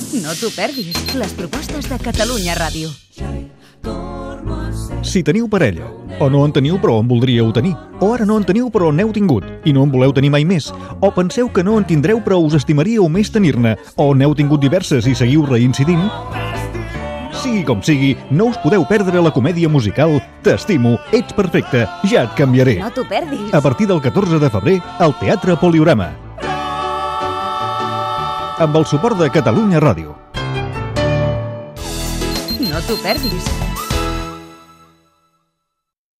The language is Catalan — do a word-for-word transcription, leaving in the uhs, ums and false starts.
No t'ho perdis, les propostes de Catalunya Ràdio. Si teniu parella, o no en teniu però en voldríeu tenir, o ara no en teniu però n'heu tingut i no en voleu tenir mai més, o penseu que no en tindreu però us estimaríeu més tenir-ne, o n'heu tingut diverses i seguiu reincidint, sigui com sigui, no us podeu perdre la comèdia musical T'estimo, ets perfecte, ja et canviaré. No t'ho perdis. A partir del catorze de febrer, al Teatre Poliorama. Amb el suport de Catalunya Ràdio. No t'ho perdis.